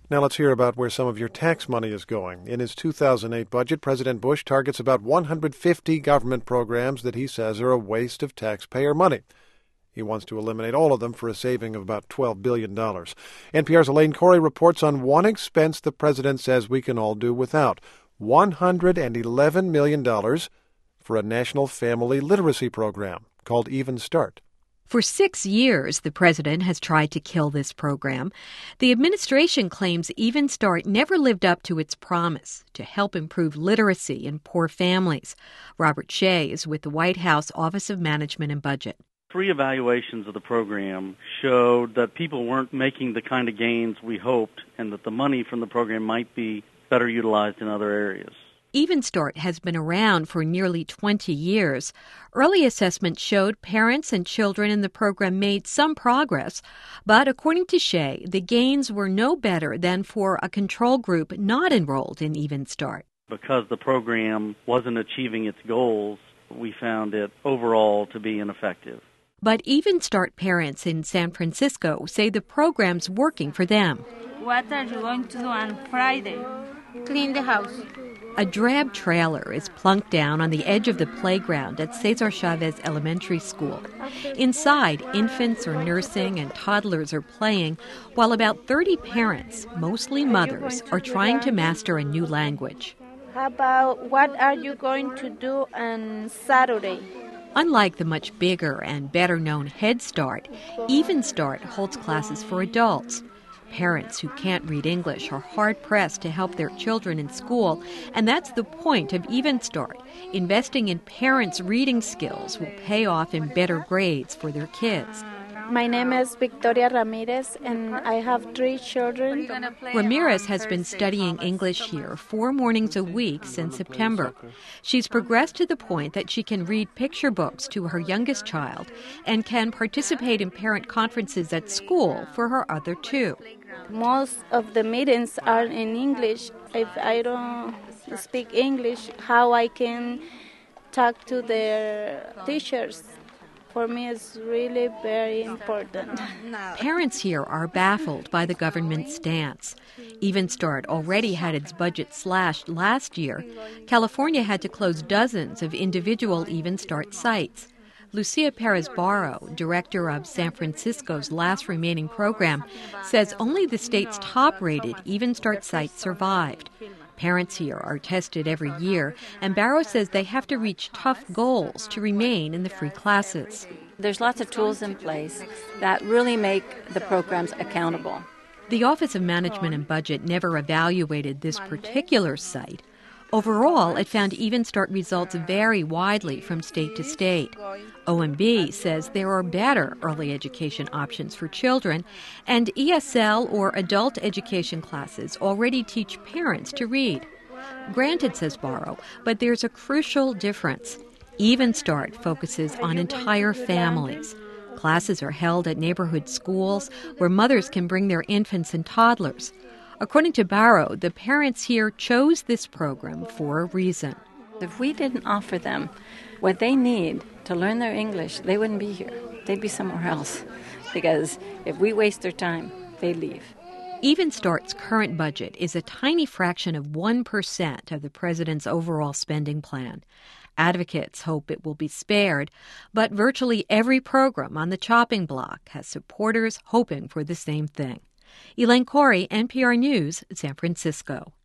Now let's hear about where some of your tax money is going. In his 2008 budget, President Bush targets about 150 government programs that he says are a waste of taxpayer money. He wants to eliminate all of them for a saving of about $12 billion. NPR's Elaine Corey reports on one expense the president says we can all do without: $111 million for a national family literacy program called Even Start. For 6 years, the president has tried to kill this program. The administration claims Even Start never lived up to its promise to help improve literacy in poor families. Robert Shea is with the White House Office of Management and Budget. 3 evaluations of the program showed that people weren't making the kind of gains we hoped and that the money from the program might be better utilized in other areas. Even Start has been around for nearly 20 years. Early assessment showed parents and children in the program made some progress, but according to Shea, the gains were no better than for a control group not enrolled in Even Start. Because the program wasn't achieving its goals, we found it overall to be ineffective. But Even Start parents in San Francisco say the program's working for them. What are you going to do on Friday? Clean the house. A drab trailer is plunked down on the edge of the playground at Cesar Chavez Elementary School. Inside, infants are nursing and toddlers are playing, while about 30 parents, mostly mothers, are trying to master a new language. How about what are you going to do on Saturday? Unlike the much bigger and better-known Head Start, Even Start holds classes for adults. Parents who can't read English are hard-pressed to help their children in school, and that's the point of Even Start. Investing in parents' reading skills will pay off in better grades for their kids. My name is Victoria Ramirez, and I have 3 children. Ramirez has been studying English here 4 mornings a week since September. She's progressed to the point that she can read picture books to her youngest child and can participate in parent conferences at school for her other 2. Most of the meetings are in English. If I don't speak English, how I can talk to their teachers? For me, it's really very important. Parents here are baffled by the government's stance. Even Start already had its budget slashed last year. California had to close dozens of individual Even Start sites. Lucia Perez-Barro, director of San Francisco's last remaining program, says only the state's top-rated Even Start sites survived. Parents here are tested every year, and Barrow says they have to reach tough goals to remain in the free classes. There's lots of tools in place that really make the programs accountable. The Office of Management and Budget never evaluated this particular site. Overall, it found Even Start results vary widely from state to state. OMB says there are better early education options for children, and ESL or adult education classes already teach parents to read. Granted, says Barrow, but there's a crucial difference. Even Start focuses on entire families. Classes are held at neighborhood schools where mothers can bring their infants and toddlers. According to Barrow, the parents here chose this program for a reason. If we didn't offer them what they need to learn their English, they wouldn't be here. They'd be somewhere else. Because if we waste their time, they leave. Even Start's current budget is a tiny fraction of 1% of the president's overall spending plan. Advocates hope it will be spared, but virtually every program on the chopping block has supporters hoping for the same thing. Elaine Corey, NPR News, San Francisco.